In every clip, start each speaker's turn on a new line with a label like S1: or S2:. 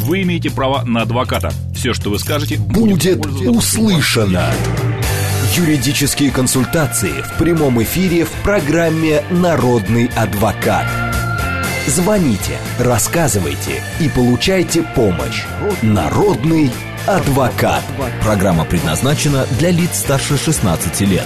S1: Вы имеете право на адвоката. Все, что вы скажете,
S2: будет услышано. Юридические консультации в прямом эфире в программе «Народный адвокат». Звоните, рассказывайте и получайте помощь. Народный адвокат. Программа предназначена для лиц старше 16 лет.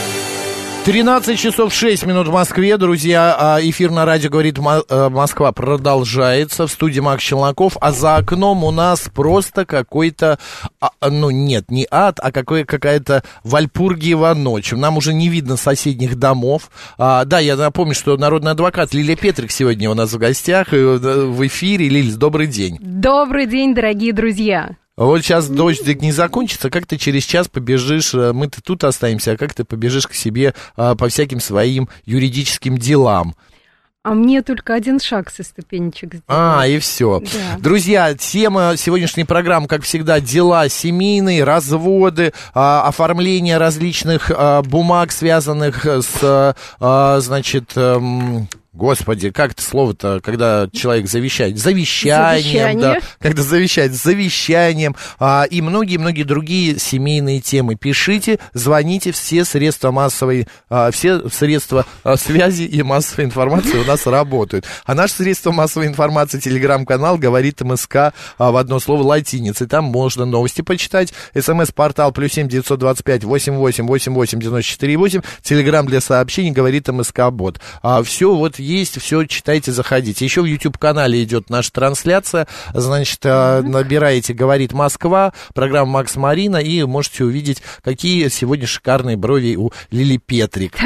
S3: 13 часов 6 минут в Москве, друзья. Эфир на радио «Говорит Москва» продолжается. В студии Макс Челноков. А за окном у нас просто какой-то, ну нет, не ад, а какая-то Вальпургиева ночь. Нам уже не видно соседних домов. Да, я напомню, что народный адвокат Лилия Петрик сегодня у нас в гостях в эфире. Лиль, добрый день.
S4: Добрый день, дорогие друзья.
S3: Вот сейчас дождик не закончится, как ты через час побежишь, мы-то тут останемся, а как ты побежишь к себе по всяким своим юридическим делам?
S4: А мне только один шаг со ступенечек сделать.
S3: И все.
S4: Да.
S3: Друзья, тема сегодняшней программы, как всегда, дела семейные, разводы, оформление различных бумаг, связанных с, значит... Господи, как это слово-то, когда человек завещает? Завещанием, да. Когда завещает, с завещанием. И многие-многие другие семейные темы. Пишите, звоните, все средства массовой, все средства связи и массовой информации у нас работают. А наше средство массовой информации, телеграм-канал «Говорит МСК» в одно слово латиницей. Там можно новости почитать. СМС-портал +7 925 88 88 94 8. Телеграм для сообщений «Говорит МСК-бот». Все вот есть, все читайте, заходите. Еще в YouTube-канале идет наша трансляция, значит, набираете «Говорит Москва», программа «Макс Марина», и можете увидеть, какие сегодня шикарные брови у Лили Петрик.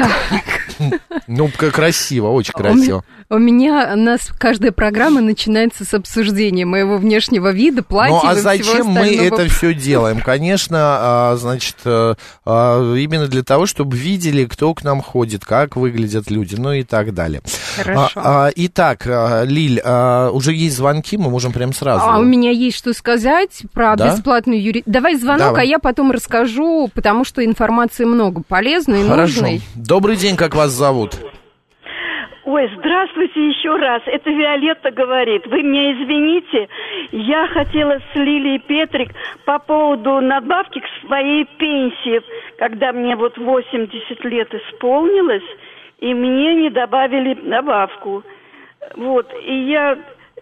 S3: Ну, красиво, очень красиво.
S4: У меня каждая программа начинается с обсуждения моего внешнего вида, платья и всего остального.
S3: Ну, а зачем мы это все делаем? Конечно, значит, именно для того, чтобы видели, кто к нам ходит, как выглядят люди, ну и так далее.
S4: Хорошо.
S3: Итак, Лиль, уже есть звонки, мы можем прям сразу.
S4: У меня есть что сказать про бесплатную юридическую... Давай звонок, а я потом расскажу, потому что информации много полезной и нужной.
S3: Добрый день, как вас зовут?
S5: Ой, здравствуйте еще раз. Это Виолетта говорит. Вы меня извините, я хотела с Лилией Петрик по поводу надбавки к своей пенсии, когда мне вот 80 лет исполнилось, и мне не добавили добавку. Вот, и я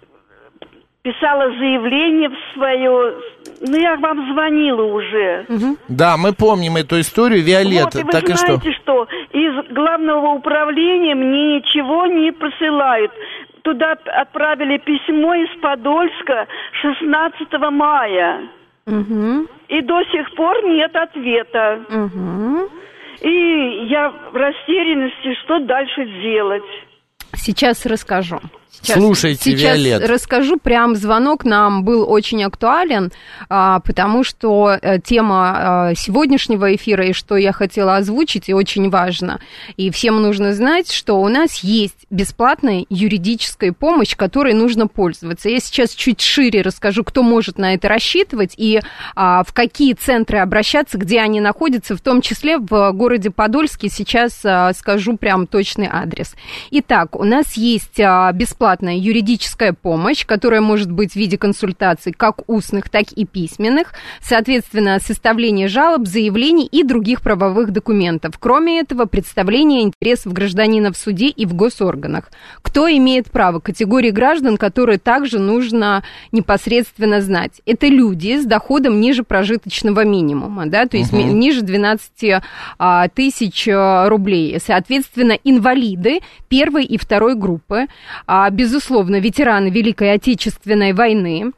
S5: писала заявление в свое... Ну, я вам звонила уже.
S3: Да, мы помним эту историю, Виолетта.
S5: Вот, и вы знаете, что из главного управления мне ничего не присылают. Туда отправили письмо из Подольска 16 мая. И до сих пор нет ответа. И я в растерянности, что дальше делать.
S4: Сейчас расскажу.
S3: Слушайте, Виолетта.
S4: Сейчас расскажу, прям звонок нам был очень актуален, потому что тема сегодняшнего эфира и что я хотела озвучить, и очень важно. И всем нужно знать, что у нас есть бесплатная юридическая помощь, которой нужно пользоваться. Я сейчас чуть шире расскажу, кто может на это рассчитывать и в какие центры обращаться, где они находятся, в том числе в городе Подольске. Сейчас скажу прям точный адрес. Итак, у нас есть бесплатная юридическая помощь, которая может быть в виде консультаций как устных, так и письменных, соответственно, составление жалоб, заявлений и других правовых документов. Кроме этого, представление интересов гражданина в суде и в госорганах. Кто имеет право? Категории граждан, которые также нужно непосредственно знать. Это люди с доходом ниже прожиточного минимума, да, то есть ниже 12 тысяч рублей. Соответственно, инвалиды первой и второй группы, безусловно, ветераны Великой Отечественной войны,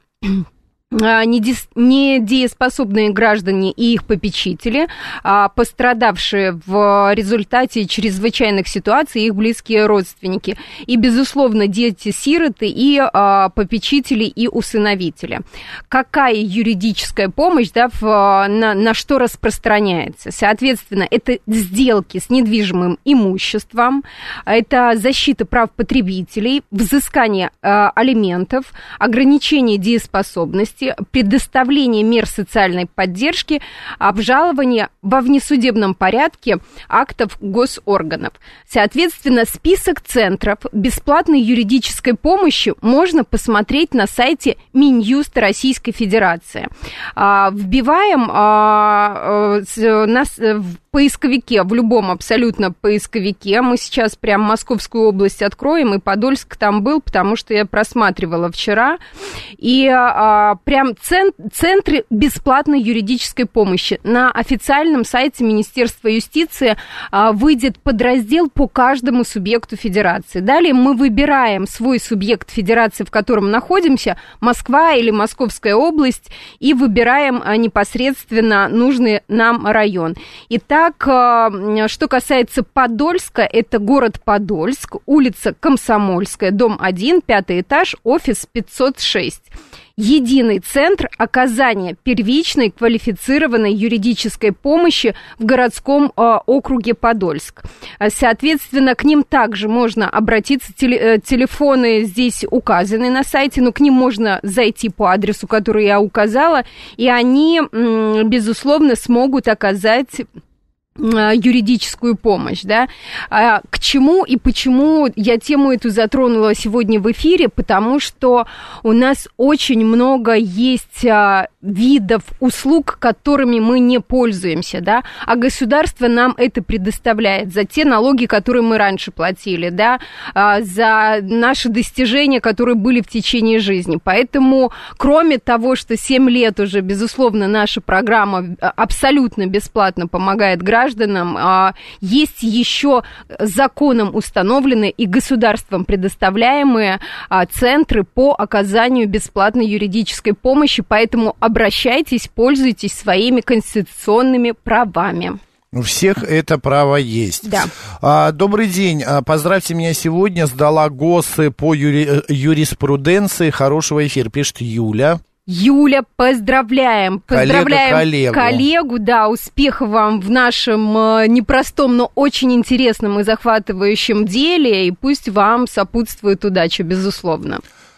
S4: недееспособные граждане и их попечители, пострадавшие в результате чрезвычайных ситуаций, их близкие родственники. И, безусловно, дети-сироты и попечители и усыновители. Какая юридическая помощь, да, на что распространяется? Соответственно, это сделки с недвижимым имуществом, это защита прав потребителей, взыскание алиментов, ограничение дееспособности, недвижимости, предоставление мер социальной поддержки, обжалование во внесудебном порядке актов госорганов. Соответственно, список центров бесплатной юридической помощи можно посмотреть на сайте Минюста Российской Федерации. Вбиваем нас в поисковике, в любом абсолютно поисковике. Мы сейчас прям Московскую область откроем, и Подольск там был, потому что я просматривала вчера. И прям центры бесплатной юридической помощи. На официальном сайте Министерства юстиции выйдет подраздел по каждому субъекту федерации. Далее мы выбираем свой субъект федерации, в котором находимся, Москва или Московская область, и выбираем непосредственно нужный нам район. Итак, что касается Подольска, это город Подольск, улица Комсомольская, дом 1, 5-й этаж, офис 506. Единый центр оказания первичной квалифицированной юридической помощи в городском округе Подольск. Соответственно, к ним также можно обратиться. Телефоны здесь указаны на сайте, но к ним можно зайти по адресу, который я указала, и они, безусловно, смогут оказать юридическую помощь, да. К чему и почему я тему эту затронула сегодня в эфире? Потому что у нас очень много есть видов услуг, которыми мы не пользуемся, да, а государство нам это предоставляет за те налоги, которые мы раньше платили, да, за наши достижения, которые были в течение жизни. Поэтому, кроме того, что 7 лет уже, безусловно, наша программа абсолютно бесплатно помогает гражданам, есть еще законом установленные и государством предоставляемые центры по оказанию бесплатной юридической помощи, поэтому обращайтесь, пользуйтесь своими конституционными правами.
S3: У всех это право есть.
S4: Да.
S3: Добрый день. Поздравьте меня сегодня. Сдала ГОСы по юриспруденции. Хорошего эфира, пишет Юля.
S4: Юля, поздравляем. Поздравляем
S3: коллегу.
S4: Да, успехов вам в нашем непростом, но очень интересном и захватывающем деле. И пусть вам сопутствует удача, безусловно.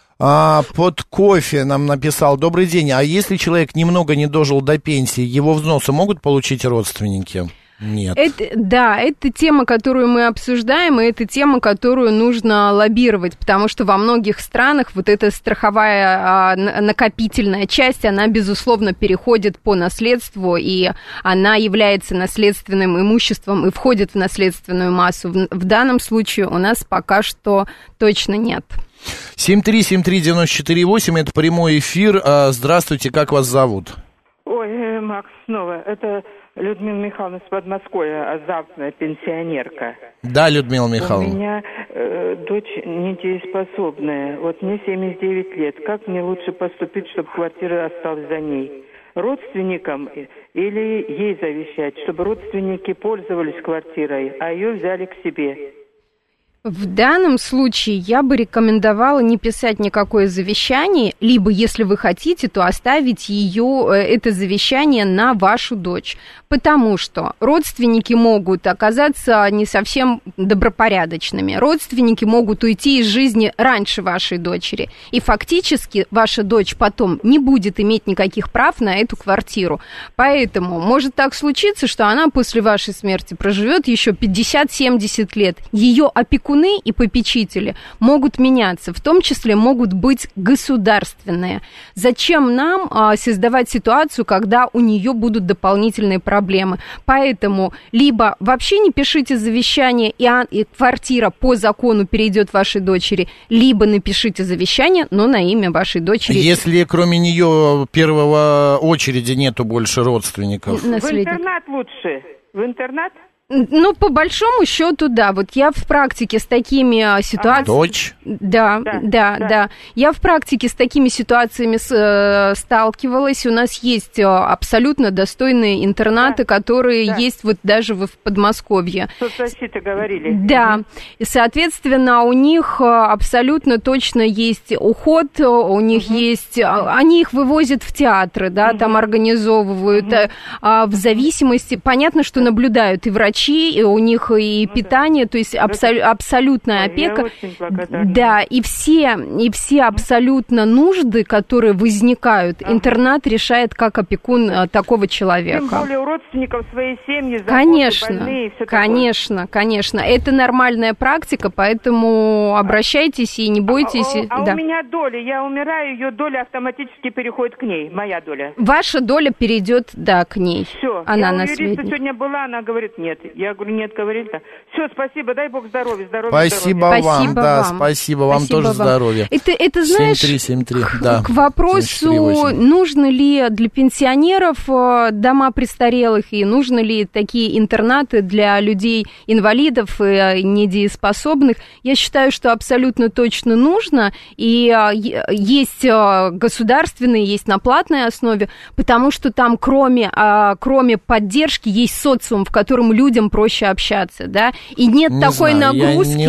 S3: Под кофе нам написал: добрый день, а если человек немного не дожил до пенсии, его взносы могут получить родственники? Нет.
S4: Это тема, которую мы обсуждаем, и это тема, которую нужно лоббировать, потому что во многих странах вот эта страховая накопительная часть, она, безусловно, переходит по наследству, и она является наследственным имуществом и входит в наследственную массу. В данном случае у нас пока что точно нет.
S3: 7373948, это прямой эфир. Здравствуйте, как вас зовут?
S6: Ой, Макс, снова. Это Людмила Михайловна с Подмосковья, азартная пенсионерка.
S3: Да, Людмила Михайловна.
S6: У меня дочь недееспособная. Вот мне 79 лет. Как мне лучше поступить, чтобы квартира осталась за ней? Родственникам или ей завещать, чтобы родственники пользовались квартирой, а ее взяли к себе?
S4: В данном случае я бы рекомендовала не писать никакое завещание, либо, если вы хотите, то оставить это завещание на вашу дочь, потому что родственники могут оказаться не совсем добропорядочными, родственники могут уйти из жизни раньше вашей дочери, и фактически ваша дочь потом не будет иметь никаких прав на эту квартиру, поэтому может так случиться, что она после вашей смерти проживет еще 50-70 лет, ее опекун и попечители могут меняться, в том числе могут быть государственные. Зачем нам создавать ситуацию, когда у нее будут дополнительные проблемы? Поэтому либо вообще не пишите завещание, и квартира по закону перейдет вашей дочери, либо напишите завещание, но на имя вашей дочери.
S3: Если кроме нее первого очереди нету больше родственников.
S6: В интернат лучше. В интернат?
S4: Ну, по большому счету, да. Вот я в практике с такими ситуациями...
S3: Дочь?
S4: Да. Я в практике с такими ситуациями сталкивалась. У нас есть абсолютно достойные интернаты, которые есть вот даже в Подмосковье.
S6: Соцзащиты говорили.
S4: Да. И, соответственно, у них абсолютно точно есть уход, у них есть... Они их вывозят в театры, да, там организовывают. В зависимости... Понятно, что наблюдают и врачи, врачи, и у них и питание, то есть абсолютная опека. Да, и все абсолютно нужды, которые возникают, интернат решает как опекун такого человека.
S6: Тем более у родственников своей семьи, заботы,
S4: конечно,
S6: больные, все
S4: конечно, такое. Конечно. Это нормальная практика, поэтому обращайтесь и не бойтесь.
S6: У меня доля, я умираю, ее доля автоматически переходит к ней, моя доля.
S4: Ваша доля перейдет, да, к ней.
S6: Все,
S4: она
S6: я у
S4: на
S6: юриста
S4: свете.
S6: сегодня была, она говорит нет. Я говорю, нет, говорит. Все, спасибо, дай Бог здоровья,
S3: Спасибо
S6: здоровья.
S3: вам, да, спасибо вам тоже здоровья.
S4: Это знаешь,
S3: 73739, да.
S4: К вопросу, нужно ли для пенсионеров дома престарелых и нужны ли такие интернаты для людей, инвалидов и недееспособных, я считаю, что абсолютно точно нужно, и есть государственные, есть на платной основе, потому что там кроме поддержки есть социум, в котором людям проще общаться, да, и нет такой нагрузки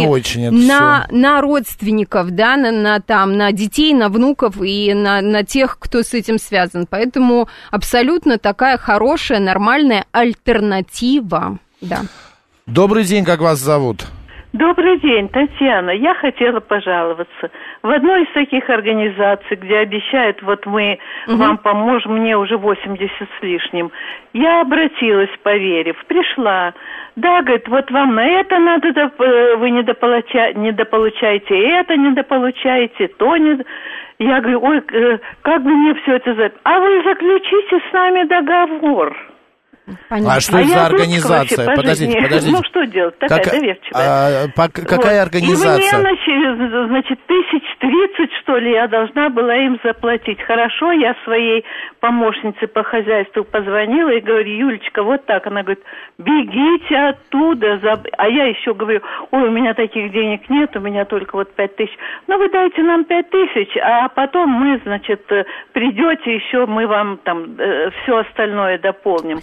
S4: на родственников, да, на детей, на внуков и на тех, кто с этим связан. Поэтому абсолютно такая хорошая, нормальная альтернатива, да.
S3: Добрый день, как вас зовут?
S7: Добрый день, Татьяна. Я хотела пожаловаться. В одной из таких организаций, где обещают, вот мы вам поможем, мне уже 80 с лишним, я обратилась, поверив, пришла. Да, говорит, вот вам на это надо, вы недополучаете это, недополучаете, то не... Я говорю, ой, как бы мне все это... А вы заключите с нами договор.
S4: Понятно.
S3: А что это за организация? Подождите.
S7: Ну, что делать? Такая доверчивая.
S3: Какая организация?
S7: И мне, значит, 1030, что ли, я должна была им заплатить. Хорошо, я своей помощнице по хозяйству позвонила и говорю, Юлечка, вот так. Она говорит, бегите оттуда. А я еще говорю, ой, у меня таких денег нет, у меня только вот 5000. Ну, вы дайте нам 5000, а потом мы, значит, придете еще, мы вам там все остальное дополним.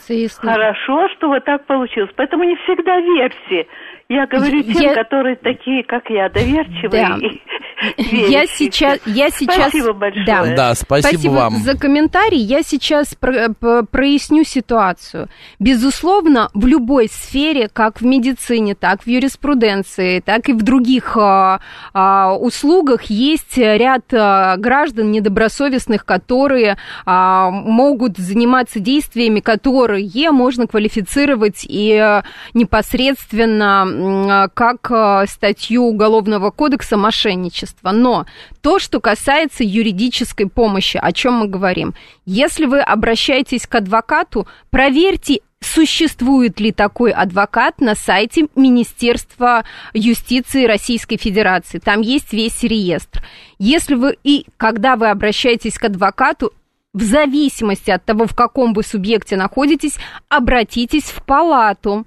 S7: Хорошо, что вот так получилось. Поэтому не всегда верьте. Я говорю тем, которые такие, как я, доверчивые. Да.
S4: Я сейчас...
S7: Спасибо большое.
S3: Да, спасибо вам.
S4: За комментарий. Я сейчас проясню ситуацию. Безусловно, в любой сфере, как в медицине, так в юриспруденции, так и в других услугах, есть ряд граждан недобросовестных, которые могут заниматься действиями, которые можно квалифицировать и непосредственно как статью Уголовного кодекса мошенничества. Но то, что касается юридической помощи, о чем мы говорим, если вы обращаетесь к адвокату, проверьте, существует ли такой адвокат на сайте Министерства юстиции Российской Федерации. Там есть весь реестр. Если вы когда вы обращаетесь к адвокату, в зависимости от того, в каком вы субъекте находитесь, обратитесь в палату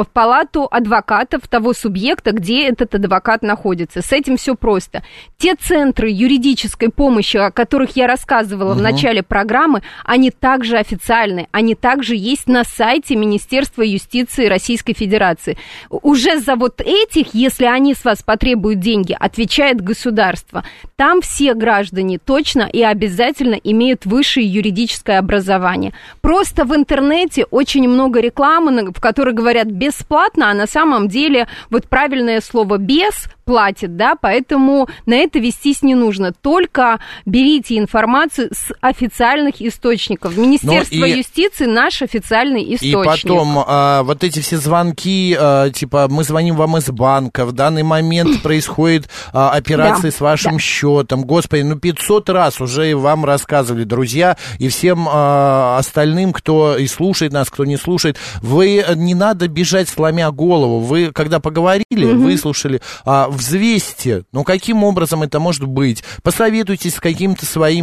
S4: адвокатов того субъекта, где этот адвокат находится. С этим все просто. Те центры юридической помощи, о которых я рассказывала в начале программы, они также официальны, они также есть на сайте Министерства юстиции Российской Федерации. Уже за вот этих, если они с вас потребуют деньги, отвечает государство. Там все граждане точно и обязательно имеют высшее юридическое образование. Просто в интернете очень много рекламы, в которой говорят бесплатно, а на самом деле вот правильное слово «без» платит, да, поэтому на это вестись не нужно. Только берите информацию с официальных источников. Министерство юстиции наш официальный источник.
S3: И потом вот эти все звонки, типа мы звоним вам из банка, в данный момент происходит операция с вашим счетом. Господи, 500 раз уже вам рассказывали, друзья, и всем остальным, кто и слушает нас, кто не слушает, вы не надо бежать, сломя голову. Вы, когда поговорили, выслушали, взвесьте, каким образом это может быть. Посоветуйтесь с каким-то своим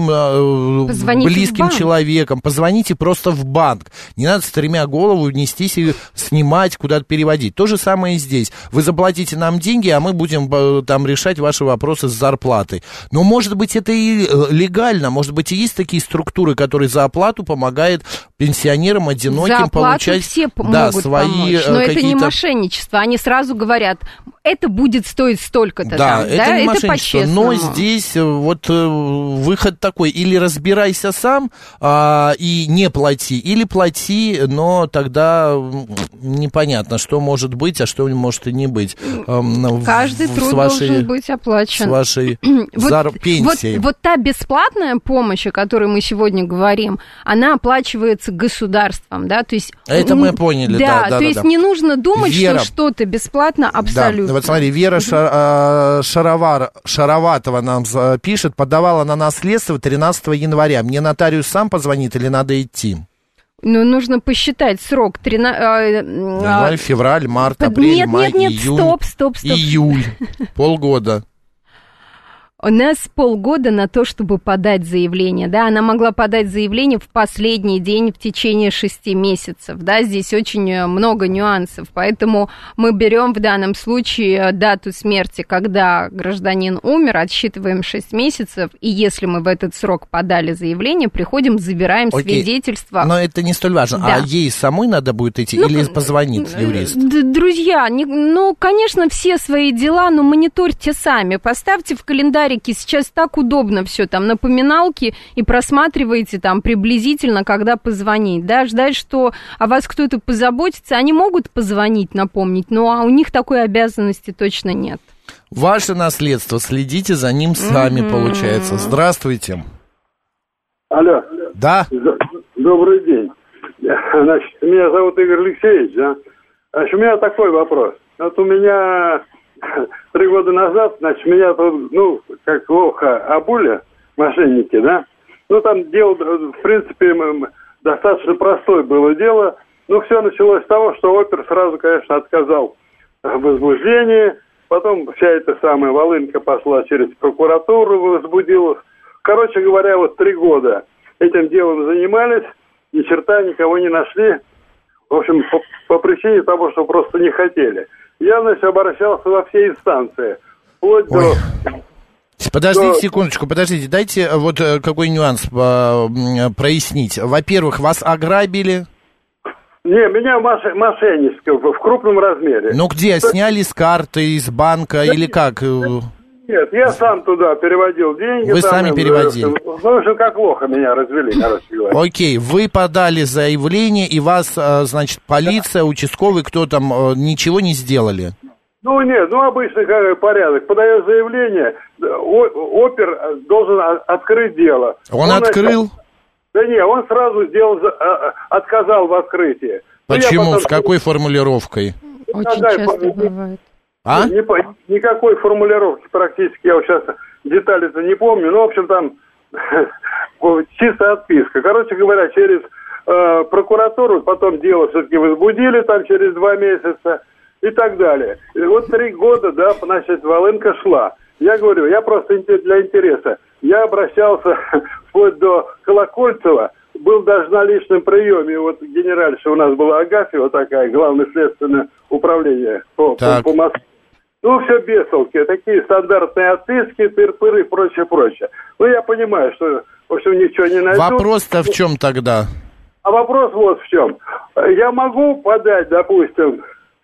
S3: близким человеком. Позвоните просто в банк. Не надо, стремя голову, нестись и снимать, куда-то переводить. То же самое и здесь. Вы заплатите нам деньги, а мы будем там решать ваши вопросы с зарплатой. Но, может быть, это и легально. Может быть, и есть такие структуры, которые за оплату помогают пенсионерам, одиноким получать
S4: все могут
S3: свои
S4: помочь. Но это не мошенничество. Они сразу говорят, это будет стоить столько-то
S3: да,
S4: там.
S3: Это не
S4: это по-честному.
S3: Но здесь вот выход такой: или разбирайся сам и не плати, или плати, но тогда непонятно, что может быть, а что может и не быть.
S4: Каждый труд должен быть оплачен.
S3: С вашей пенсией.
S4: Вот та бесплатная помощь, о которой мы сегодня говорим, она оплачивается государством, да, то есть...
S3: Это мы поняли, да.
S4: То есть не нужно думать, Вера, что что-то бесплатно абсолютно.
S3: Да, вот смотри, Вера Шароватова нам пишет: подавала на наследство 13 января. Мне нотариус сам позвонит или надо идти?
S4: Ну, нужно посчитать срок.
S3: Январь, февраль, март, апрель, май, июнь.
S4: Стоп.
S3: Июль. Полгода.
S4: У нас полгода на то, чтобы подать заявление, да, она могла подать заявление в последний день в течение 6 месяцев, да, здесь очень много нюансов, поэтому мы берем в данном случае дату смерти, когда гражданин умер, отсчитываем 6 месяцев, и если мы в этот срок подали заявление, приходим, забираем свидетельство.
S3: Но это не столь важно, да. А ей самой надо будет идти или позвонит юрист?
S4: Друзья, конечно, все свои дела, но мониторьте сами, поставьте в календарь. Сейчас так удобно все, там, напоминалки, и просматриваете там приблизительно, когда позвонить, да, ждать, что о вас кто-то позаботится, они могут позвонить, напомнить, но у них такой обязанности точно нет.
S3: Ваше наследство, следите за ним сами, получается. Здравствуйте.
S8: Алло.
S3: Да.
S8: Добрый день. Значит, меня зовут Игорь Алексеевич, да. Значит, у меня такой вопрос. Вот у меня 3 года назад, значит, меня тут, как лоха обули, мошенники, да. Там дело, в принципе, достаточно простое было дело. Все началось с того, что опер сразу, конечно, отказал в возбуждении. Потом вся эта самая волынка пошла через прокуратуру, возбудила. Короче говоря, 3 года этим делом занимались, ни черта никого не нашли. В общем, по причине того, что просто не хотели. Я, значит, обращался во все инстанции. Вплоть до...
S3: Подождите секундочку, дайте вот какой нюанс прояснить. Во-первых, вас ограбили?
S8: Не, меня мошенничество в крупном размере.
S3: Где? Сняли с карты, из банка или как?
S8: Нет, я сам туда переводил деньги.
S3: Вы сами переводили?
S8: В общем, как лоха меня развели, короче говоря.
S3: Окей, вы подали заявление, и вас, значит, полиция, участковый, кто там, ничего не сделали?
S8: Нет, обычный порядок. Подаешь заявление, опер должен открыть дело.
S3: Он открыл?
S8: Да не, он сразу отказал в открытии.
S3: Почему? С какой формулировкой?
S4: Очень часто бывает.
S8: Никакой формулировки практически, я сейчас детали-то не помню, в общем, там чистая отписка. Короче говоря, через прокуратуру потом дело все-таки возбудили, там через 2 месяца и так далее. И 3 года, да, значит, волынка шла. Я говорю, я просто для интереса. Я обращался вплоть до Колокольцева, был даже на личном приеме, генеральша у нас была Агафьева такая, главное следственное управление по Москве. Все без толки, такие стандартные отписки, тыр-пыры и прочее. Я понимаю, что, в общем, ничего не найду.
S3: Вопрос-то в чем тогда?
S8: А вопрос вот в чем. Я могу подать, допустим,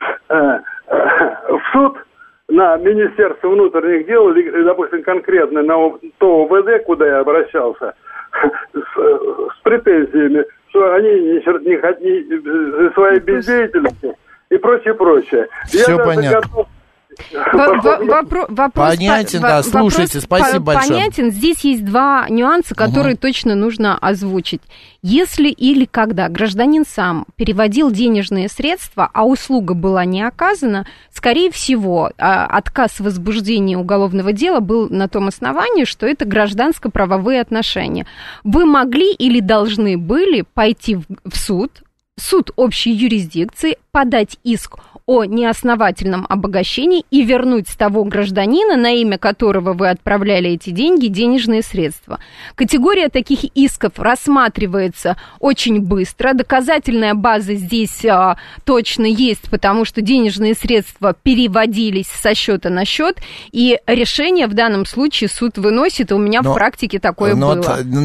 S8: в суд на Министерство внутренних дел, или, допустим, конкретно на то ОВД, куда я обращался, с претензиями, что они не своей бездеятельности и прочее.
S3: Все понятно.
S4: Вопрос
S3: понятен, да, слушайте, спасибо большое.
S4: Понятен, здесь есть 2 нюанса, которые точно нужно озвучить. Если или когда гражданин сам переводил денежные средства, а услуга была не оказана, скорее всего, отказ в возбуждении уголовного дела был на том основании, что это гражданско-правовые отношения. Вы могли или должны были пойти в суд общей юрисдикции, подать иск о неосновательном обогащении и вернуть с того гражданина, на имя которого вы отправляли эти деньги, денежные средства. Категория таких исков рассматривается очень быстро. Доказательная база здесь точно есть, потому что денежные средства переводились со счета на счет, и решение в данном случае суд выносит, и у меня в практике такое было.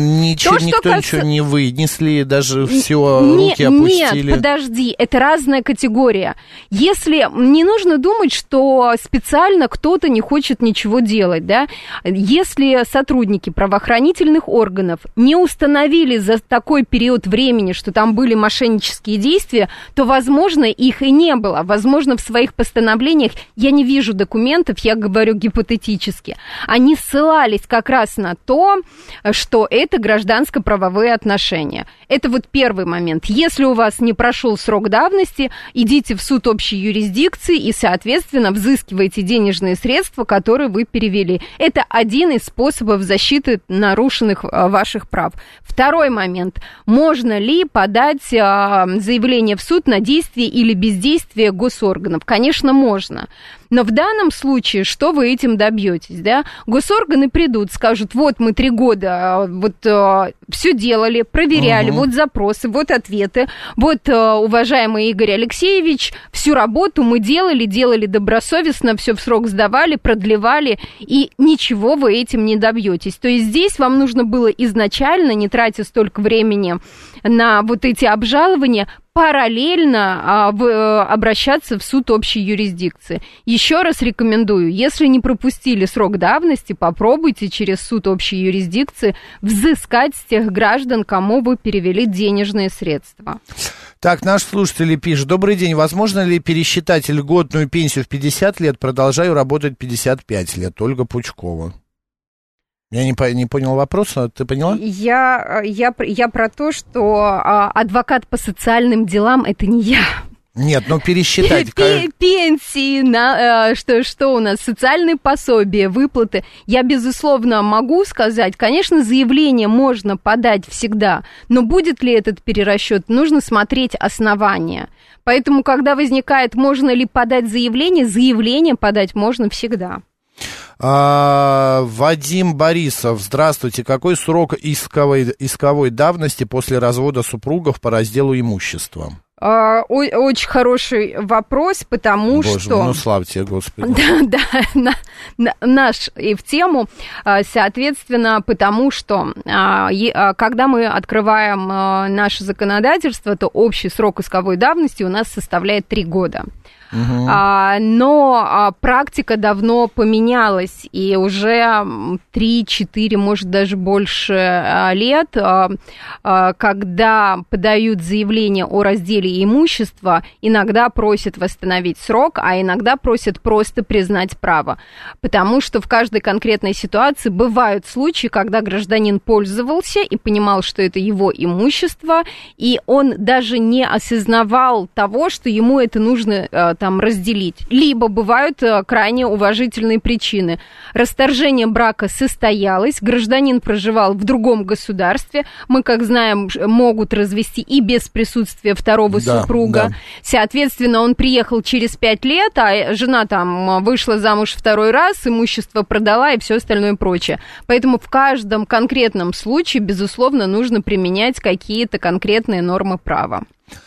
S3: Никто ничего не вынесли, даже все руки опустили.
S4: Нет, подожди, это разная категория. категория. Если не нужно думать, что специально кто-то не хочет ничего делать, да, если сотрудники правоохранительных органов не установили за такой период времени, что там были мошеннические действия, то, возможно, их и не было. Возможно, в своих постановлениях, я не вижу документов, я говорю гипотетически, они ссылались как раз на то, что это гражданско-правовые отношения. Это вот первый момент. Если у вас не прошел срок давности, идите в суд общей юрисдикции и, соответственно, взыскивайте денежные средства, которые вы перевели. Это один из способов защиты нарушенных ваших прав. Второй момент. Можно ли подать заявление в суд на действие или бездействие госорганов? Конечно, можно. Но в данном случае, что вы этим добьетесь, да? Госорганы придут, скажут, вот мы 3 года все делали, проверяли, вот запросы, вот ответы, вот, уважаемый Игорь Алексеевич, всю работу мы делали добросовестно, все в срок сдавали, продлевали, и ничего вы этим не добьетесь. То есть здесь вам нужно было изначально, не тратя столько времени на вот эти обжалования, параллельно обращаться в суд общей юрисдикции. Еще раз рекомендую, если не пропустили срок давности, попробуйте через суд общей юрисдикции взыскать с тех граждан, кому вы перевели денежные средства.
S3: Так, наш слушатель пишет. Добрый день. Возможно ли пересчитать льготную пенсию в 50 лет? Продолжаю работать 55 лет. Ольга Пучкова. Я не понял вопроса, ты поняла?
S4: Я про то, что адвокат по социальным делам — это не я.
S3: Нет, ну пересчитать.
S4: Пенсии, что у нас, социальные пособия, выплаты. Я, безусловно, могу сказать, конечно, заявление можно подать всегда, но будет ли этот перерасчет, нужно смотреть основания. Поэтому, когда возникает, можно ли подать заявление подать можно всегда.
S3: Вадим Борисов, здравствуйте. Какой срок исковой давности после развода супругов по разделу имущества?
S4: Очень хороший вопрос, потому
S3: Боже,
S4: что...
S3: ну, слава тебе, Господи.
S4: Да, наш и в тему, соответственно, потому что, когда мы открываем наше законодательство, то общий срок исковой давности у нас составляет 3 года. Но практика давно поменялась, и уже 3-4, может, даже больше лет, когда подают заявление о разделе имущества, иногда просят восстановить срок, а иногда просят просто признать право. Потому что в каждой конкретной ситуации бывают случаи, когда гражданин пользовался и понимал, что это его имущество, и он даже не осознавал того, что ему это нужно там разделить. Либо бывают крайне уважительные причины. Расторжение брака состоялось, гражданин проживал в другом государстве, мы, как знаем, могут развести и без присутствия второго супруга. Да. Соответственно, он приехал через 5 лет, а жена там вышла замуж 2-й раз, имущество продала и все остальное прочее. Поэтому в каждом конкретном случае, безусловно, нужно применять какие-то конкретные нормы права.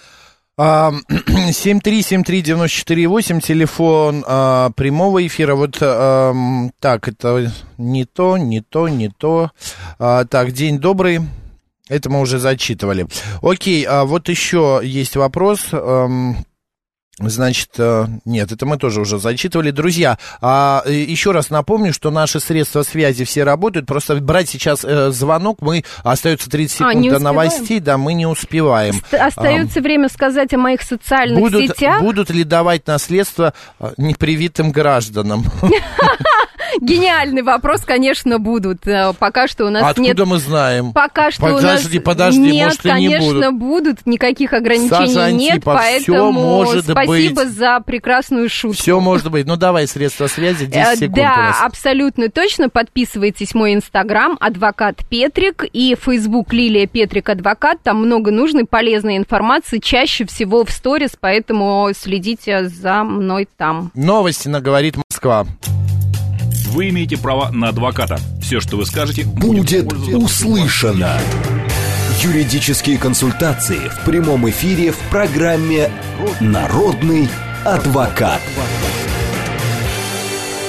S3: 7373948, телефон прямого эфира. Вот так, это не то. Так, день добрый. Это мы уже зачитывали. Окей, вот еще есть вопрос. Значит, нет, это мы тоже уже зачитывали. Друзья, еще раз напомню, что наши средства связи все работают. Просто брать сейчас звонок, остается 30 секунд до новостей, да, мы не успеваем.
S4: Остается время сказать о моих социальных сетях.
S3: Будут ли давать наследство непривитым гражданам?
S4: Гениальный вопрос, конечно, будут. Пока что у нас нет...
S3: Откуда мы знаем?
S4: Пока что
S3: Подожди,
S4: нет,
S3: может, и не
S4: конечно, будут. Никаких ограничений
S3: Саша
S4: нет,
S3: Антипов,
S4: поэтому спасибо
S3: быть.
S4: За прекрасную шутку.
S3: Все может быть. Ну, давай, средства связи, 10 секунд у нас.
S4: Да, абсолютно точно. Подписывайтесь в мой инстаграм, адвокат Петрик, и фейсбук Лилия Петрик Адвокат. Там много нужной, полезной информации, чаще всего в сторис, поэтому следите за мной там.
S3: Новости на «Говорит Москва».
S1: Вы имеете право на адвоката. Все, что вы скажете,
S2: будет услышано. Юридические консультации в прямом эфире в программе «Народный адвокат».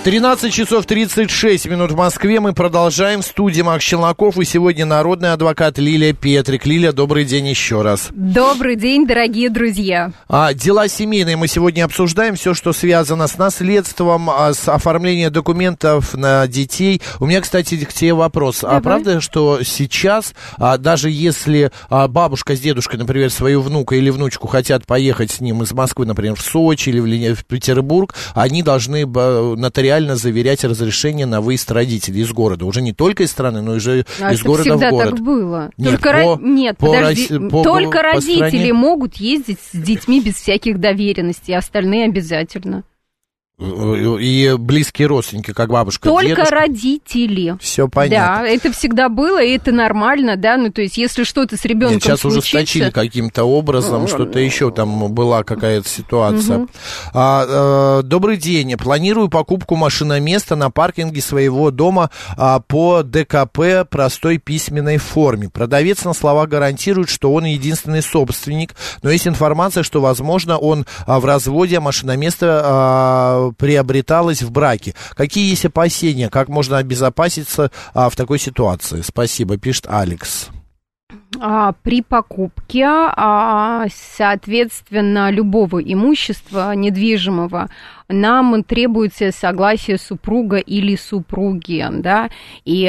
S3: 13 часов 36 минут в Москве. Мы продолжаем. В студии Макс Челноков. И сегодня народный адвокат Лилия Петрик. Лилия, добрый день еще раз.
S4: Добрый день, дорогие друзья.
S3: Дела семейные мы сегодня обсуждаем. Все, что связано с наследством, с оформлением документов на детей. У меня, кстати, к тебе вопрос.
S4: Давай.
S3: Правда, что сейчас, даже если бабушка с дедушкой, например, свою внука или внучку хотят поехать с ним из Москвы, например, в Сочи или в Петербург, они должны нотариально заверять разрешение на выезд родителей из города. Уже не только из страны, но и уже из города в город.
S4: Всегда так было.
S3: Нет,
S4: Только родители могут ездить с детьми без всяких доверенностей, остальные обязательно.
S3: И близкие родственники, как бабушка,
S4: только
S3: дедушка.
S4: Родители.
S3: Все понятно.
S4: Да, это всегда было, и это нормально, да, ну, то есть, если что-то с ребенком
S3: сейчас
S4: случится...
S3: ужесточили каким-то образом, что-то еще там была какая-то ситуация. Добрый день. Планирую покупку машиноместа на паркинге своего дома по ДКП простой письменной форме. Продавец на слова гарантирует, что он единственный собственник, но есть информация, что, возможно, он в разводе, а машиноместо приобреталось в браке. Какие есть опасения? Как можно обезопаситься в такой ситуации? Спасибо, пишет Алекс.
S4: При покупке, соответственно, любого имущества недвижимого нам требуется согласие супруга или супруги, да, и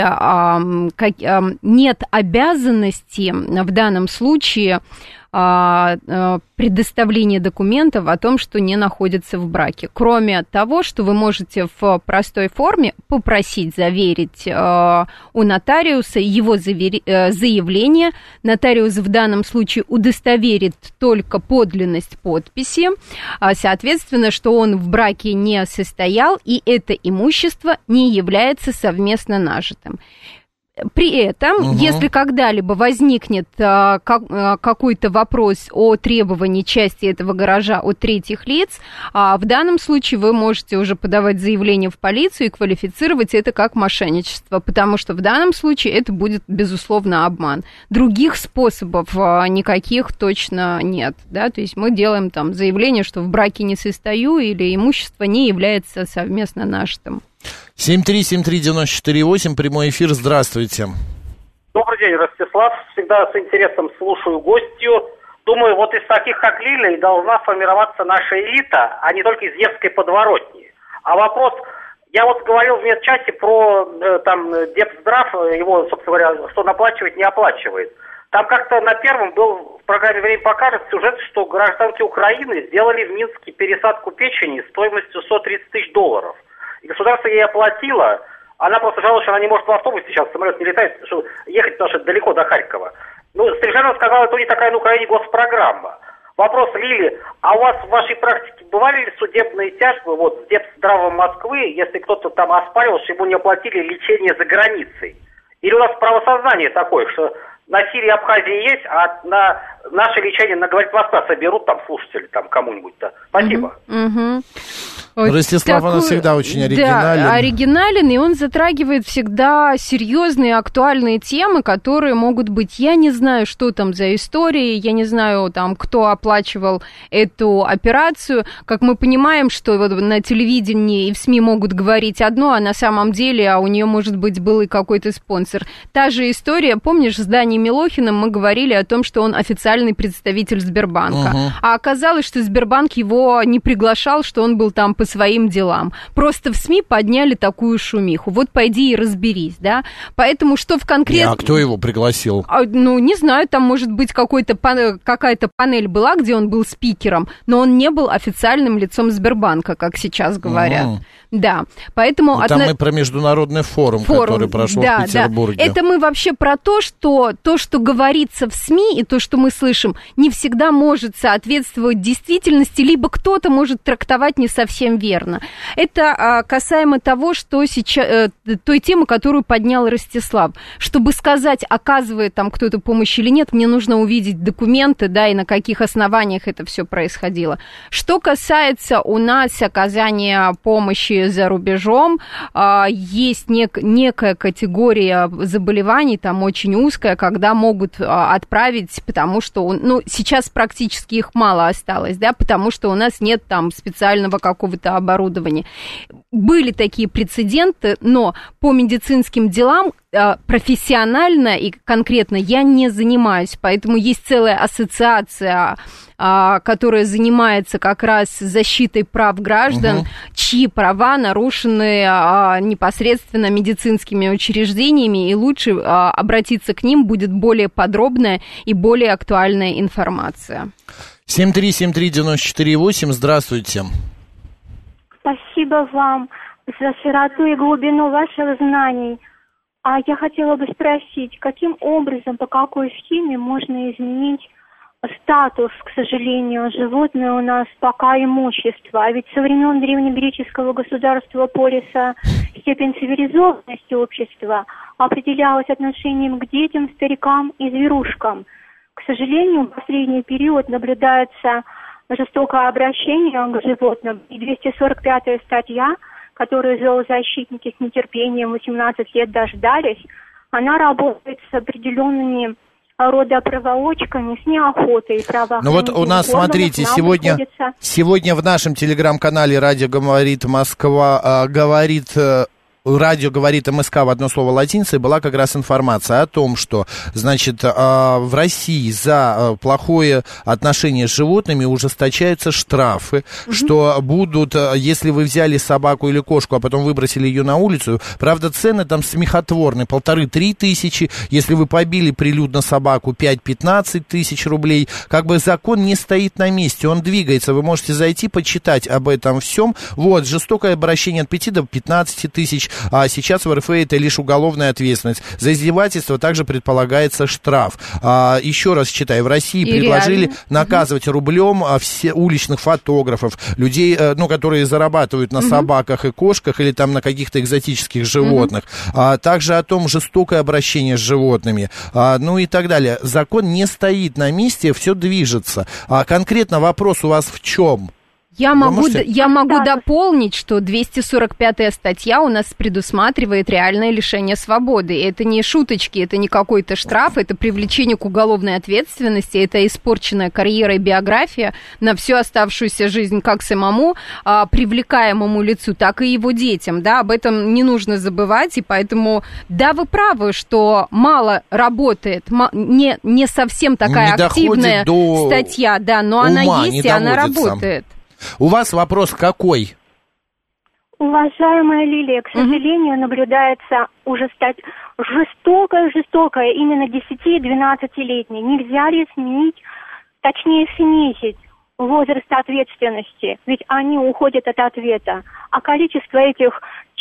S4: нет обязанности в данном случае предоставления документов о том, что не находится в браке. Кроме того, что вы можете в простой форме попросить заверить у нотариуса его заявление. Нотариус в данном случае удостоверит только подлинность подписи, соответственно, что он в браке не состоял, и это имущество не является совместно нажитым. При этом, если когда-либо возникнет какой-то вопрос о требовании части этого гаража от третьих лиц, в данном случае вы можете уже подавать заявление в полицию и квалифицировать это как мошенничество, потому что в данном случае это будет, безусловно, обман. Других способов никаких точно нет, да, то есть мы делаем там заявление, что в браке не состою или имущество не является совместно нажитым.
S3: 7373948, прямой эфир, здравствуйте.
S9: Добрый день, Ростислав. Всегда с интересом слушаю гостью. Думаю, вот из таких, как Лилия, должна формироваться наша элита, а не только из детской подворотни. А вопрос, я вот говорил в медчате про там Депздрав, его, собственно говоря, что он оплачивает, не оплачивает. Там как-то на первом был в программе «Время покажет» сюжет, что гражданки Украины сделали в Минске пересадку печени стоимостью $130 000. И государство ей оплатило, она просто жалуется, что она не может в автобусе, сейчас самолет не летает, что ехать, потому что это далеко до Харькова. Ну, Стрижанова сказала, это у них такая на Украине госпрограмма. Вопрос, Лили, а у вас в вашей практике бывали ли судебные тяжбы, вот, с Депздравом Москвы, если кто-то там оспаривал, что ему не оплатили лечение за границей? Или у нас правосознание такое, что на Сирии и Абхазии есть, а на наше лечение, на, говорит, Москва соберут там слушатели, там кому-нибудь-то. Спасибо.
S3: Ростислав, она всегда очень оригинален.
S4: Да, оригинален, и он затрагивает всегда серьезные, актуальные темы, которые могут быть, я не знаю, что там за истории, я не знаю, там, кто оплачивал эту операцию. Как мы понимаем, что вот на телевидении и в СМИ могут говорить одно, а на самом деле, у нее, может быть, был и какой-то спонсор. Та же история, помнишь, с Даней Милохиным мы говорили о том, что он официальный представитель Сбербанка. А оказалось, что Сбербанк его не приглашал, что он был там по своим делам. Просто в СМИ подняли такую шумиху. Вот пойди и разберись, да. Поэтому что в конкретном...
S3: А кто его пригласил?
S4: Ну, не знаю, там, может быть, какая-то панель была, где он был спикером, но он не был официальным лицом Сбербанка, как сейчас говорят. Да, поэтому...
S3: Там мы про международный форум, который прошел в Петербурге.
S4: Да. Это мы вообще про то, что говорится в СМИ и то, что мы слышим, не всегда может соответствовать действительности, либо кто-то может трактовать не совсем верно. Это касаемо того, что сейчас, той темы, которую поднял Ростислав. Чтобы сказать, оказывает там кто-то помощь или нет, мне нужно увидеть документы, да, и на каких основаниях это все происходило. Что касается у нас оказания помощи за рубежом, есть некая категория заболеваний, там очень узкая, когда могут отправить, потому что, сейчас практически их мало осталось, да, потому что у нас нет там специального какого-то это оборудование. Были такие прецеденты, но по медицинским делам профессионально и конкретно я не занимаюсь, поэтому есть целая ассоциация, которая занимается как раз защитой прав граждан, чьи права нарушены непосредственно медицинскими учреждениями, и лучше обратиться к ним будет более подробная и более актуальная информация.
S3: 7373948, здравствуйте.
S10: Спасибо вам за широту и глубину ваших знаний. А я хотела бы спросить, каким образом, по какой схеме можно изменить статус, к сожалению, животное у нас пока имущество. А ведь со времен древнегреческого государства Полиса степень цивилизованности общества определялась отношением к детям, старикам и зверушкам. К сожалению, в последний период наблюдается жестокое обращение к животным. И 245-я статья, которую зоозащитники с нетерпением 18 лет дождались, она работает с определенными родоправоочками, с неохотой правоохранительных.
S3: Ну вот у нас, смотрите, сегодня в нашем телеграм-канале «Радио говорит Москва» радио говорит МСК в одно слово латиницей, была как раз информация о том, что, значит, в России за плохое отношение с животными ужесточаются штрафы, что будут, если вы взяли собаку или кошку, а потом выбросили ее на улицу, правда, цены там смехотворные, 1500-3 тысячи, если вы побили прилюдно собаку, 5-15 тысяч рублей, как бы закон не стоит на месте, он двигается, вы можете зайти, почитать об этом всем, вот, жестокое обращение от 5 до 15 тысяч, а сейчас в РФ это лишь уголовная ответственность. За издевательство также предполагается штраф. Еще раз читаю, в России предложили наказывать рублем все уличных фотографов, людей, ну, которые зарабатывают на собаках и кошках или там на каких-то экзотических животных. Также о том жестокое обращение с животными, ну и так далее. Закон не стоит на месте, все движется. Конкретно вопрос у вас в чем?
S4: Я могу дополнить, что 245-я статья у нас предусматривает реальное лишение свободы. И это не шуточки, это не какой-то штраф, это привлечение к уголовной ответственности, это испорченная карьера и биография на всю оставшуюся жизнь как самому привлекаемому лицу, так и его детям. Да, об этом не нужно забывать, и поэтому, да, вы правы, что мало работает, не совсем такая активная статья, да, но она есть, и она работает.
S3: У вас вопрос какой?
S10: Уважаемая Лилия, к сожалению, наблюдается жестокое, именно 10-12-летней. Нельзя ли снизить возраст ответственности? Ведь они уходят от ответа. А количество этих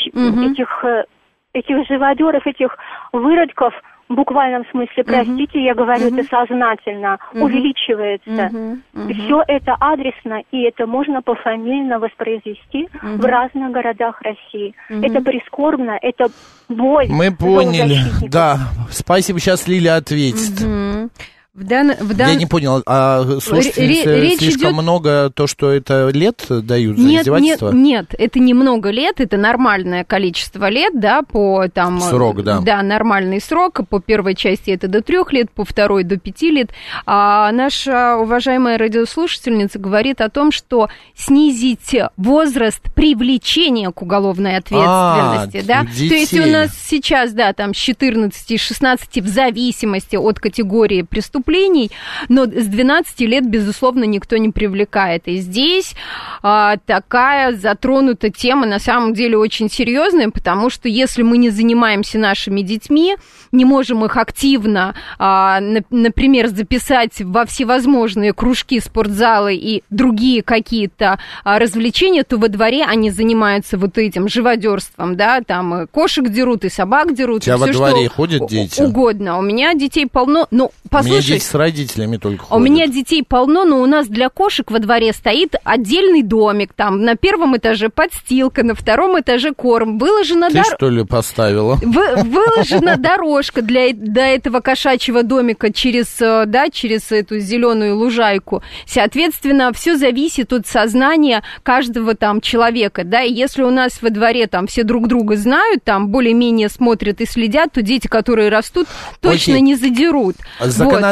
S10: живодеров, этих выродков, в буквальном смысле, простите, я говорю это сознательно, увеличивается. Все это адресно, и это можно пофамильно воспроизвести в разных городах России. Это прискорбно, это боль.
S3: Мы поняли, да. Спасибо, сейчас Лилия ответит. Я не понял, слушательницы слишком много, то, что это лет дают за издевательство?
S4: Нет, это не много лет, это нормальное количество лет, да, по там...
S3: Срок, да.
S4: Да, нормальный срок, по первой части это до 3 лет, по второй до 5 лет. А наша уважаемая радиослушательница говорит о том, что снизить возраст привлечения к уголовной ответственности, да,
S3: детей.
S4: То есть у нас сейчас, да, там с 14 и 16 в зависимости от категории преступлений, но с 12 лет, безусловно, никто не привлекает. И здесь такая затронута тема, на самом деле, очень серьезная, потому что если мы не занимаемся нашими детьми, не можем их активно, например, записать во всевозможные кружки, спортзалы и другие какие-то развлечения, то во дворе они занимаются вот этим живодерством, да, там кошек дерут и собак дерут.
S3: У тебя во дворе ходят дети?
S4: Угодно. У меня детей полно. Ну, послушай,
S3: с родителями только ходят.
S4: У меня детей полно, но у нас для кошек во дворе стоит отдельный домик. Там на 1 этаже подстилка, на 2 этаже корм. Выложена
S3: Ты что ли поставила?
S4: Выложена дорожка до этого кошачьего домика через эту зеленую лужайку. Соответственно, все зависит от сознания каждого там человека. Да? И если у нас во дворе там все друг друга знают, там более-менее смотрят и следят, то дети, которые растут, точно не задерут.
S3: Законодательство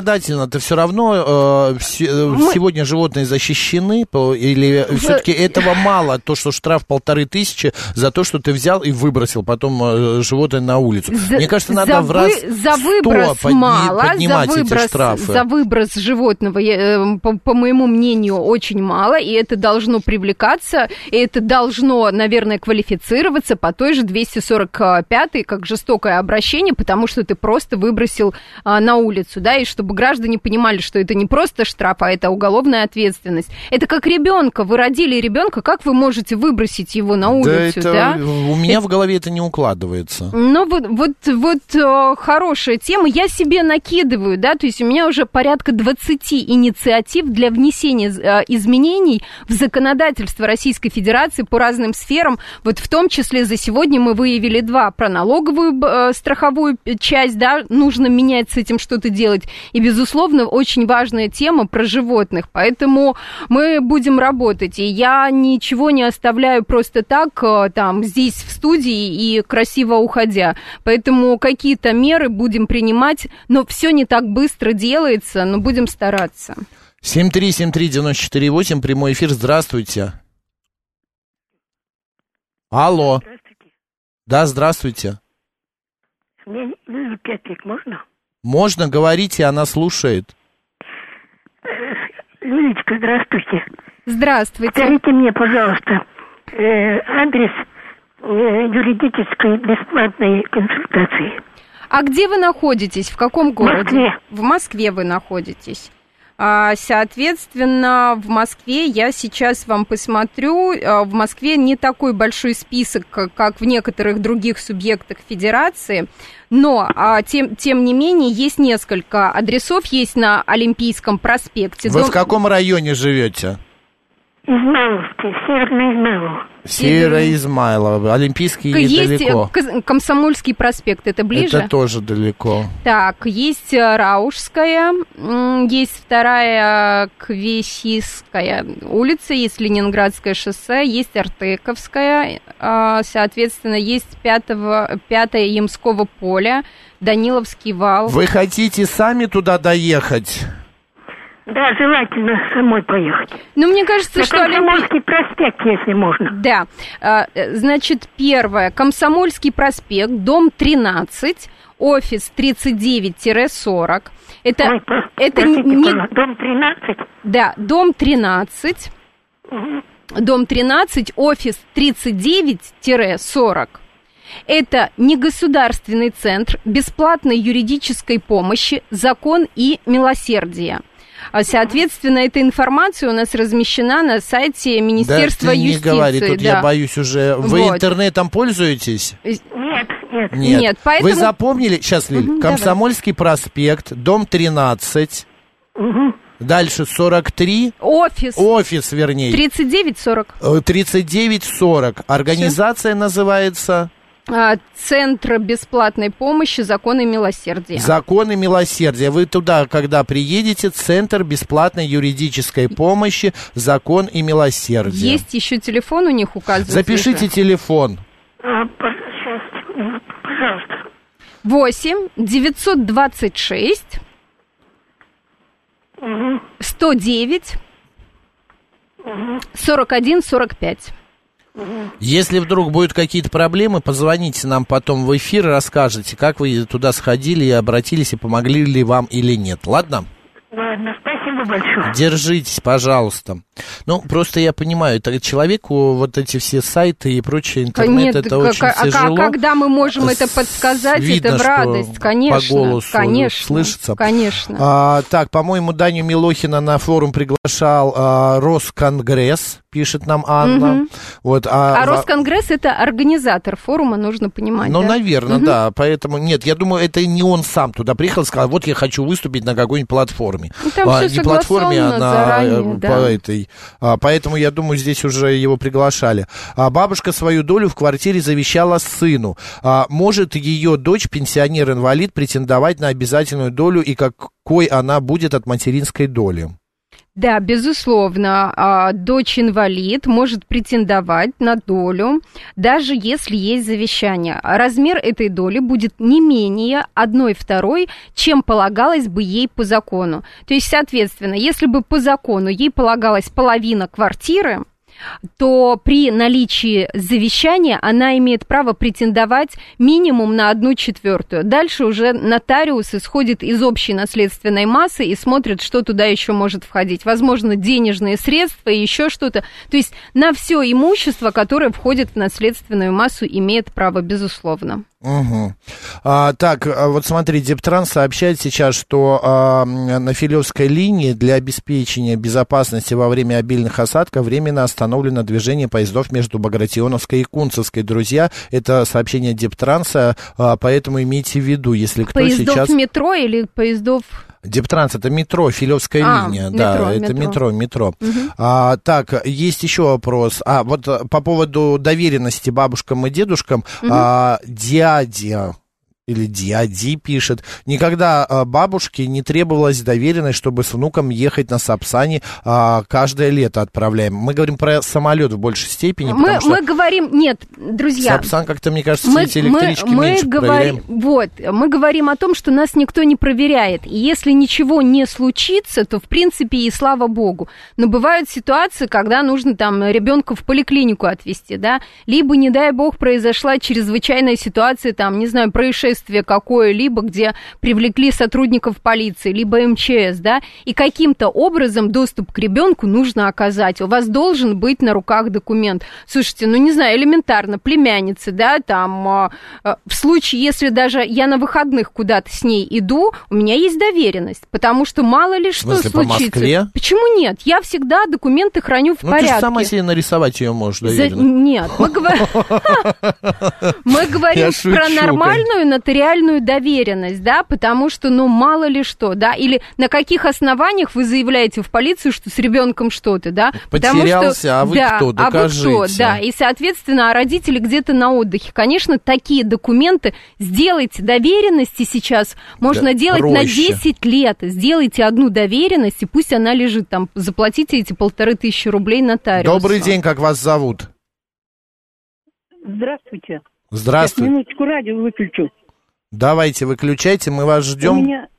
S3: законодательно-то все равно сегодня животные защищены, или все-таки этого мало, то, что штраф 1500 за то, что ты взял и выбросил потом животное на улицу? Мне кажется, надо в раз 100 поднимать эти штрафы.
S4: За выброс животного, по моему мнению, очень мало, и это должно привлекаться, и это должно, наверное, квалифицироваться по той же 245-й, как жестокое обращение, потому что ты просто выбросил на улицу, да, и чтобы граждане понимали, что это не просто штраф, а это уголовная ответственность. Это как ребенка, вы родили ребенка, как вы можете выбросить его на улицу, да?
S3: У меня в голове это не укладывается.
S4: Ну, вот хорошая тема, я себе накидываю, да, то есть у меня уже порядка 20 инициатив для внесения изменений в законодательство Российской Федерации по разным сферам, вот в том числе за сегодня мы выявили 2, про налоговую страховую часть, да, нужно менять, с этим что-то делать, и, безусловно, очень важная тема про животных, поэтому мы будем работать, и я ничего не оставляю просто так, там, здесь в студии и красиво уходя, поэтому какие-то меры будем принимать, но все не так быстро делается, но будем стараться.
S3: 7373948, прямой эфир, здравствуйте. Алло.
S11: Здравствуйте.
S3: Да, здравствуйте.
S11: Мне Лилию Петрик можно?
S3: Можно, говорите, она слушает.
S11: Лилечка, здравствуйте.
S4: Здравствуйте.
S11: Скажите мне, пожалуйста, адрес юридической бесплатной консультации.
S4: А где вы находитесь? В каком городе?
S11: В Москве.
S4: В Москве вы находитесь. Соответственно, в Москве я сейчас вам посмотрю. В Москве не такой большой список, как в некоторых других субъектах Федерации, но, тем не менее, есть несколько адресов. Есть на Олимпийском проспекте.
S3: Вы в каком районе живете?
S11: Измайловский, Северный Измайлов.
S3: Северо-Измайлово. Олимпийский недалеко.
S4: Есть Комсомольский проспект, это ближе?
S3: Это тоже далеко.
S4: Так, есть Раушская, есть 2-я Квесистская улица, есть Ленинградское шоссе, есть Артековская, соответственно, есть 5-е Ямского поля, Даниловский вал.
S3: Вы хотите сами туда доехать?
S11: Да, желательно самой поехать.
S4: Ну, мне кажется, что...
S11: Комсомольский проспект, если можно.
S4: Да. Значит, первое. Комсомольский проспект, дом 13, офис 39-40. Это не...
S11: Дом 13?
S4: Да, дом 13.
S11: Угу.
S4: Дом 13, офис 39-40. Это негосударственный центр бесплатной юридической помощи, закон и милосердие. Соответственно, эта информация у нас размещена на сайте Министерства юстиции.
S3: Да, ты не говори, тут я боюсь уже. Вы интернетом пользуетесь?
S11: Нет.
S3: Поэтому... Вы запомнили? Сейчас, Лиль, Комсомольский проспект, дом 13, дальше 43. Офис, вернее.
S4: 39-40.
S3: 39-40. Организация называется...
S4: Центр бесплатной помощи, закон и милосердие.
S3: Закон и милосердие. Вы туда, когда приедете, Центр бесплатной юридической помощи, закон и милосердие.
S4: Есть еще телефон у них указывается.
S3: Запишите телефон.
S11: Сейчас, пожалуйста.
S4: 8-926 109 41-45.
S3: Если вдруг будут какие-то проблемы, позвоните нам потом в эфир и расскажете, как вы туда сходили и обратились, и помогли ли вам или нет. Ладно?
S11: Ладно, спасибо большое.
S3: Держитесь, пожалуйста. Ну, просто я понимаю, это человеку вот эти все сайты и прочее, интернет, это очень тяжело.
S4: А когда мы можем это подсказать,
S3: видно,
S4: это в радость, конечно.
S3: По голосу слышится.
S4: Конечно.
S3: Так, по-моему, Даню Милохина на форум приглашал Росконгресс, пишет нам Анна. Вот,
S4: Росконгресс — это организатор форума, нужно понимать.
S3: Ну, да? Наверное, да. Поэтому, нет, я думаю, это не он сам туда приехал и сказал, вот я хочу выступить на какой-нибудь платформе.
S4: Там все
S3: не платформе, а
S4: заранее,
S3: по этой. Поэтому, я думаю, здесь уже его приглашали. Бабушка свою долю в квартире завещала сыну. Может ее дочь, пенсионер-инвалид, претендовать на обязательную долю, и какой она будет от материнской доли?
S4: Да, безусловно, дочь-инвалид может претендовать на долю, даже если есть завещание. Размер этой доли будет не менее 1/2, чем полагалось бы ей по закону. То есть, соответственно, если бы по закону ей полагалась половина квартиры, то при наличии завещания она имеет право претендовать минимум на 1/4. Дальше уже нотариус исходит из общей наследственной массы и смотрит, что туда еще может входить. Возможно, денежные средства и еще что-то. То есть на все имущество, которое входит в наследственную массу, имеет право, безусловно.
S3: Угу. Так, вот смотри, Дептранс сообщает сейчас, что на Филевской линии для обеспечения безопасности во время обильных осадков временно остановлено движение поездов между Багратионовской и Кунцевской. Друзья, это сообщение Дептранса, поэтому имейте в виду, если кто
S4: поездов
S3: сейчас...
S4: метро или поездов...
S3: Дептранс, это метро, Филевская линия, да, это метро. Угу. Так, есть еще вопрос. Вот по поводу доверенности бабушкам и дедушкам, дядя или дяди пишет, никогда бабушке не требовалась доверенность, чтобы с внуком ехать на Сапсане каждое лето отправляем. Мы говорим про самолет в большей степени, потому что...
S4: Мы говорим, нет, друзья...
S3: Сапсан как-то, мне кажется, эти электрички меньше проверяем.
S4: Вот, мы говорим о том, что нас никто не проверяет, и если ничего не случится, то, в принципе, и слава богу. Но бывают ситуации, когда нужно там ребенка в поликлинику отвезти, да, либо, не дай бог, произошла чрезвычайная ситуация, там, не знаю, происшествие какое-либо, где привлекли сотрудников полиции, либо МЧС, да, и каким-то образом доступ к ребенку нужно оказать. У вас должен быть на руках документ. Слушайте, ну, не знаю, элементарно, племянницы, да, там, в случае, если даже я на выходных куда-то с ней иду, у меня есть доверенность, потому что мало ли что случится.
S3: По Москве?
S4: Почему нет? Я всегда документы храню в порядке.
S3: Ну, ты сама себе нарисовать ее можешь, доверенность.
S4: Нет, мы говорим про нормальную нотариальную доверенность, да, потому что, ну, мало ли что, да, или на каких основаниях вы заявляете в полицию, что с ребенком что-то, да.
S3: Потерялся, что, а вы
S4: да,
S3: кто, докажите.
S4: А вы кто, да, и, соответственно, родители где-то на отдыхе. Конечно, такие документы, сделайте доверенности сейчас, можно делать проще. На 10 лет, сделайте одну доверенность, и пусть она лежит там, заплатите эти 1500 рублей нотариусу.
S3: Добрый день, как вас зовут?
S11: Здравствуйте.
S3: Здравствуйте.
S11: Сейчас минуточку радио выключу.
S3: Давайте, выключайте, мы вас ждем.
S11: У меня...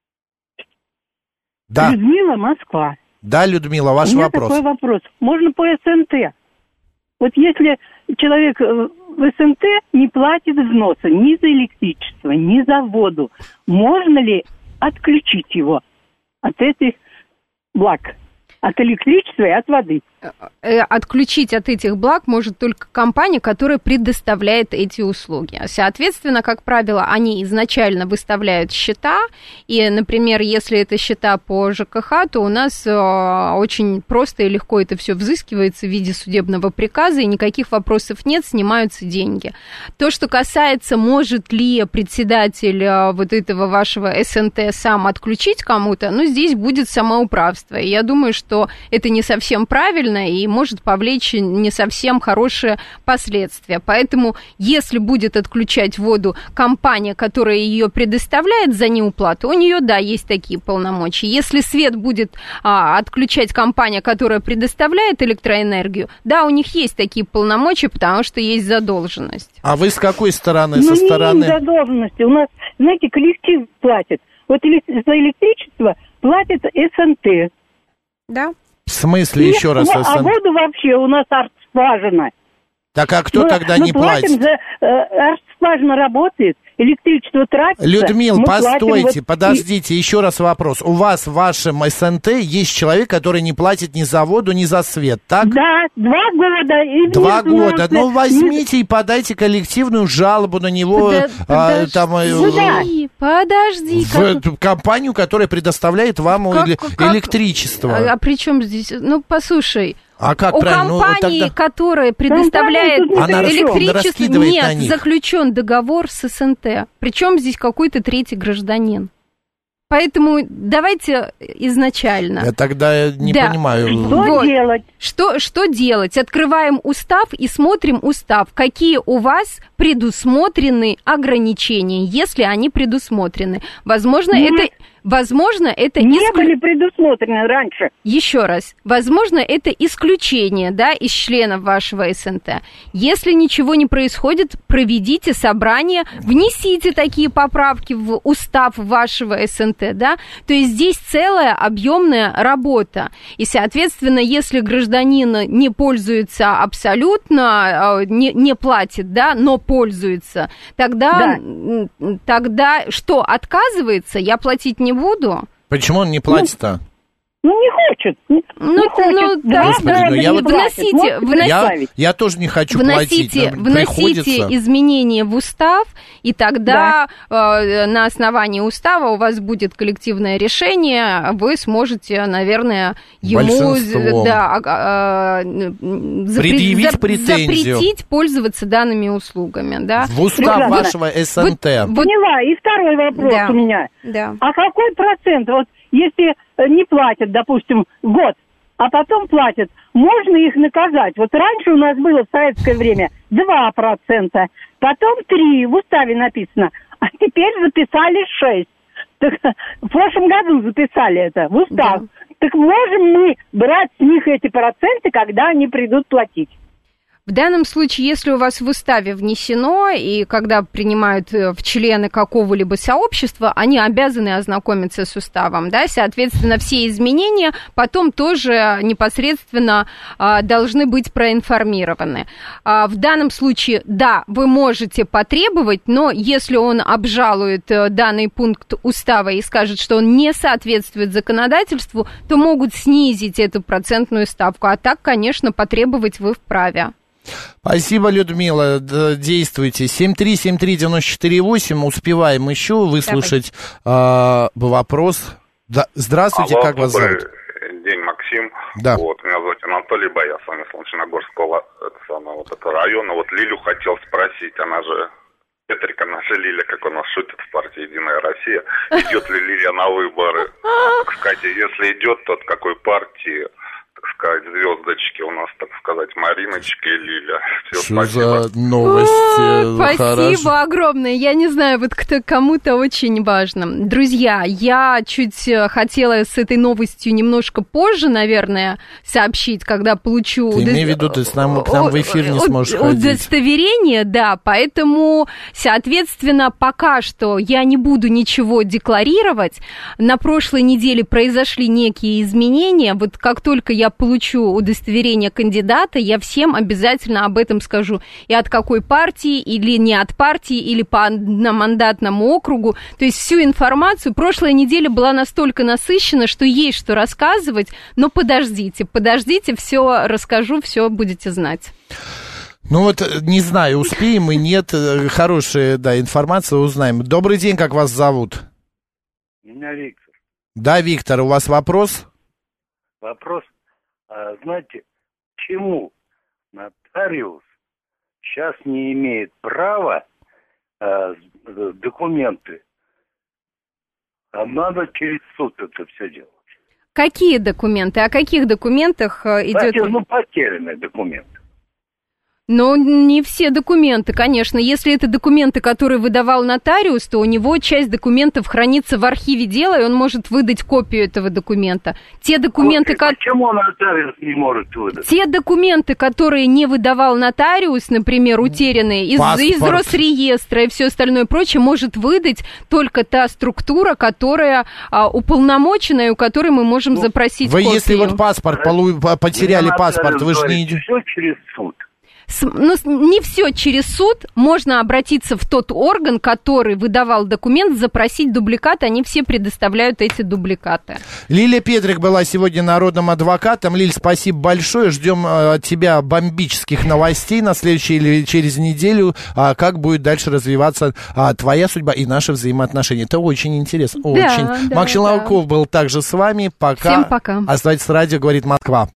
S3: Да.
S11: Людмила, Москва.
S3: Да, Людмила, ваш вопрос.
S11: У меня такой вопрос. Можно по СНТ? Вот если человек в СНТ не платит взноса ни за электричество, ни за воду, можно ли отключить его от этих благ? От электричества и от воды.
S4: Отключить от этих благ может только компания, которая предоставляет эти услуги. Соответственно, как правило, они изначально выставляют счета, и, например, если это счета по ЖКХ, то у нас очень просто и легко это все взыскивается в виде судебного приказа, и никаких вопросов нет, снимаются деньги. То, что касается, может ли председатель вот этого вашего СНТ сам отключить кому-то, ну, здесь будет самоуправство. И я думаю, что это не совсем правильно, и может повлечь не совсем хорошие последствия. Поэтому, если будет отключать воду компания, которая ее предоставляет за неуплату, у нее, да, есть такие полномочия. Если свет будет отключать компания, которая предоставляет электроэнергию, да, у них есть такие полномочия, потому что есть задолженность.
S3: А вы с какой стороны? Со стороны?
S11: Не задолженности. У нас, знаете, коллектив платит. Вот за электричество платит СНТ.
S4: Да.
S3: В смысле, еще раз?
S11: А воду вообще у нас артскважина.
S3: Так а кто тогда не платит?
S11: Артскважина работает, электричество тратится.
S3: Людмил, постойте, подождите, еще раз вопрос. У вас в вашем СНТ есть человек, который не платит ни за воду, ни за свет, так?
S11: Да, 2 года.
S3: 2 года. Ну, возьмите и подайте коллективную жалобу на него.
S4: Подожди.
S3: В компанию, которая предоставляет вам электричество.
S4: А при чем здесь? Ну, послушай.
S3: А как
S4: у
S3: правильно?
S4: компании, которая предоставляет электричество, нет, заключен договор с СНТ. Причем здесь какой-то третий гражданин. Поэтому давайте изначально.
S3: Я тогда не понимаю.
S11: Что делать?
S4: Что делать? Открываем устав и смотрим устав. Какие у вас предусмотрены ограничения, если они предусмотрены. Возможно, это
S11: не были предусмотрены раньше.
S4: Еще раз. Возможно, это исключение, да, из членов вашего СНТ. Если ничего не происходит, проведите собрание, внесите такие поправки в устав вашего СНТ, да. То есть здесь целая объемная работа. И, соответственно, если гражданин не пользуется абсолютно, не платит, да, но пользуется, тогда что, отказывается? Я платить не буду.
S3: Почему он не платит-то?
S11: Не хочет.
S3: Я тоже не хочу платить.
S4: Вносите изменения в устав, и тогда на основании устава у вас будет коллективное решение, вы сможете, наверное, ему запретить пользоваться данными услугами. Да?
S3: В устав вашего СНТ.
S11: Поняла. И второй вопрос у меня.
S4: Да.
S11: А какой процент, вот если не платят, допустим, год, а потом платят, можно их наказать? Вот раньше у нас было в советское время 2%, потом 3%, в уставе написано, а теперь записали 6%. Так, в прошлом году записали это в устав. Да. Так можем мы брать с них эти проценты, когда они придут платить?
S4: В данном случае, если у вас в уставе внесено, и когда принимают в члены какого-либо сообщества, они обязаны ознакомиться с уставом, да, соответственно, все изменения потом тоже непосредственно должны быть проинформированы. В данном случае, да, вы можете потребовать, но если он обжалует данный пункт устава и скажет, что он не соответствует законодательству, то могут снизить эту процентную ставку, а так, конечно, потребовать вы вправе.
S3: Спасибо, Людмила. Действуйте. 7373948. Успеваем еще выслушать вопрос. Да. Здравствуйте, как вас зовут?
S12: Добрый день, Максим.
S3: Да.
S12: Вот, меня зовут Анатолий Бай, я с вами Солнечногорского района. Вот Лилю хотел спросить, она же Петрик, она же Лиля, как у нас шутит в партии «Единая Россия». Идет ли Лиля на выборы? Так сказать, если идет, то от какой партии? Так сказать, звездочки у нас, так сказать, Мариночка и Лиля.
S3: Что за новости?
S4: Спасибо огромное. Я не знаю, вот кому-то очень важно. Друзья, я чуть хотела с этой новостью немножко позже, наверное, сообщить, когда получу...
S3: Ты имей в виду, ты к нам в эфир не сможешь ходить.
S4: Удостоверение, да, поэтому, соответственно, пока что я не буду ничего декларировать. На прошлой неделе произошли некие изменения. Вот как только я получу удостоверение кандидата, я всем обязательно об этом скажу. И от какой партии, или не от партии, или по одномандатному округу. То есть всю информацию. Прошлая неделя была настолько насыщена, что есть что рассказывать. Но подождите, все расскажу, все будете знать.
S3: Ну вот, не знаю, успеем и нет. Хорошая, да, информация, узнаем. Добрый день, как вас зовут?
S13: Меня Виктор.
S3: Да, Виктор, у вас вопрос?
S13: Вопрос. Знаете, почему нотариус сейчас не имеет права документы, а надо через суд это все делать?
S4: Какие документы? О каких документах идет?
S13: Потерянные документы.
S4: Но не все документы, конечно. Если это документы, которые выдавал нотариус, то у него часть документов хранится в архиве дела, и он может выдать копию этого документа. Те документы,
S13: почему нотариус не может выдать?
S4: Те документы, которые не выдавал нотариус, например, утерянные из Росреестра и все остальное прочее, может выдать только та структура, которая уполномоченная, у которой мы можем запросить
S3: копию.
S4: Вы
S3: если вот паспорт, потеряли паспорт, вы же не идете...
S13: Все через суд.
S4: Ну, не все через суд, можно обратиться в тот орган, который выдавал документ, запросить дубликаты, они все предоставляют эти дубликаты.
S3: Лилия Петрик была сегодня народным адвокатом. Лиль, спасибо большое, ждем от тебя бомбических новостей на следующей или через неделю, как будет дальше развиваться твоя судьба и наши взаимоотношения. Это очень интересно, очень. Да, Макс Челноков был также с вами, пока.
S4: Всем пока.
S3: Оставайтесь с радио, говорит Москва.